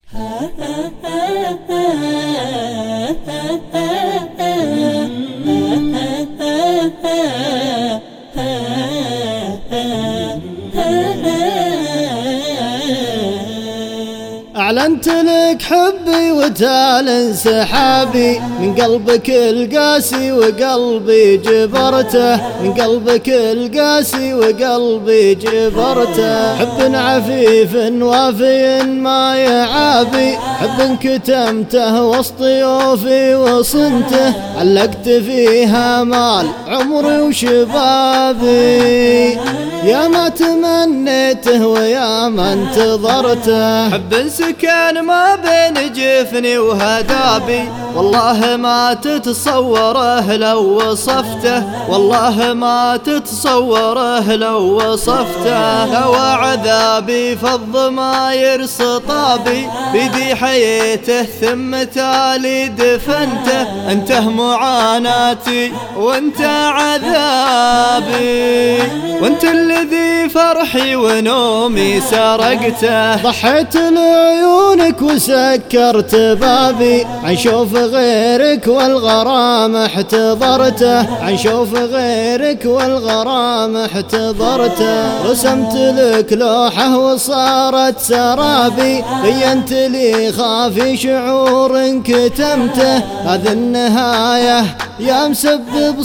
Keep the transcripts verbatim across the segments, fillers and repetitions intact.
أعلنت لك حبي وتال انسحابي من قلبك القاسي وقلبي جبرته، من قلبك القاسي وقلبي جبرته. حب عفيف وافي ما يعابي، حب كتمته وسط ضيوفي وصنته، علقت فيها مال عمري وشبابي. يا ما تمنيته ويا ما انتظرته، حب سكن ما بين جفني وهدابي، والله ما تتصوره لو وصفته، والله ما تتصوره لو وصفته. لو عذابي فض ما يرصطابي، بيدي حياته ثم تالي دفنته. انته معاناتي وانت عذابي، وانت الذي فرحي ونومي سرقته. ضحيت لعيونك وسكرت بابي، عن شوف غيرك والغرام احتضرته، عن شوف غيرك والغرام احتضرته. رسمت لك لوحة وصارت سرابي، بينت لي خافي شعور كتمته. هذه النهاية يا مسبب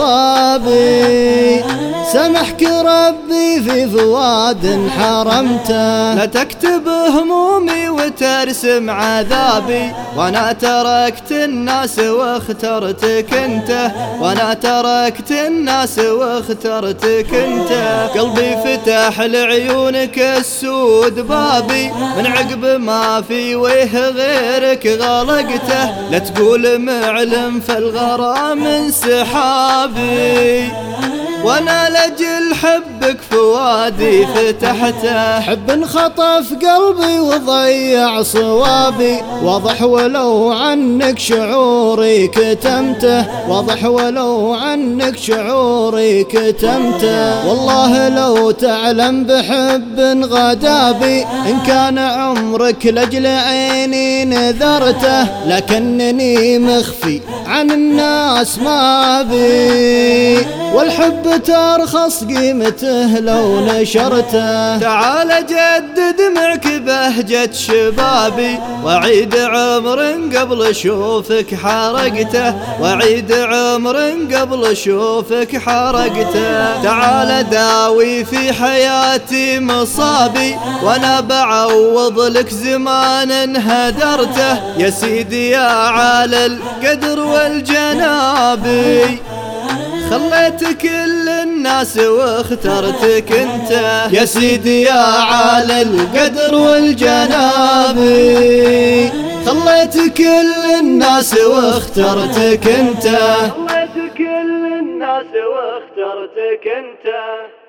صوابي، سامحك ربي في فؤاد حرمته. لا تكتب همومي وترسم عذابي، وانا تركت الناس واخترتك انت، وانا تركت الناس واخترتك انت. قلبي فتح لعيونك السود بابي، من عقب ما في ويه غيرك غلقته. لا تقول معلم فالغرام انسحابي، وانا لجل حبك فؤادي فتحته. حب خطف قلبي وضيع صوابي، واضح ولو عنك شعوري كتمته، واضح ولو عنك شعوري كتمته. والله لو تعلم بحب غدابي، إن كان عمرك لجل عيني نذرته. لكنني مخفي عن الناس ما بي، والحب ترخص قيمته لو نشرته. تعال جدد معك بهجة شبابي، وعيد عمر قبل شوفك حرقته، وعيد عمر قبل شوفك حرقته. تعال داوي في حياتي مصابي، وانا بعوض لك زمان هدرته. يا سيدي يا عالي القدر والجنابي، خليت كل الناس واخترتك انت. يا سيدي يا عالي القدر والجنابي، خليت كل الناس واخترتك انت، خليت كل الناس واخترتك انت.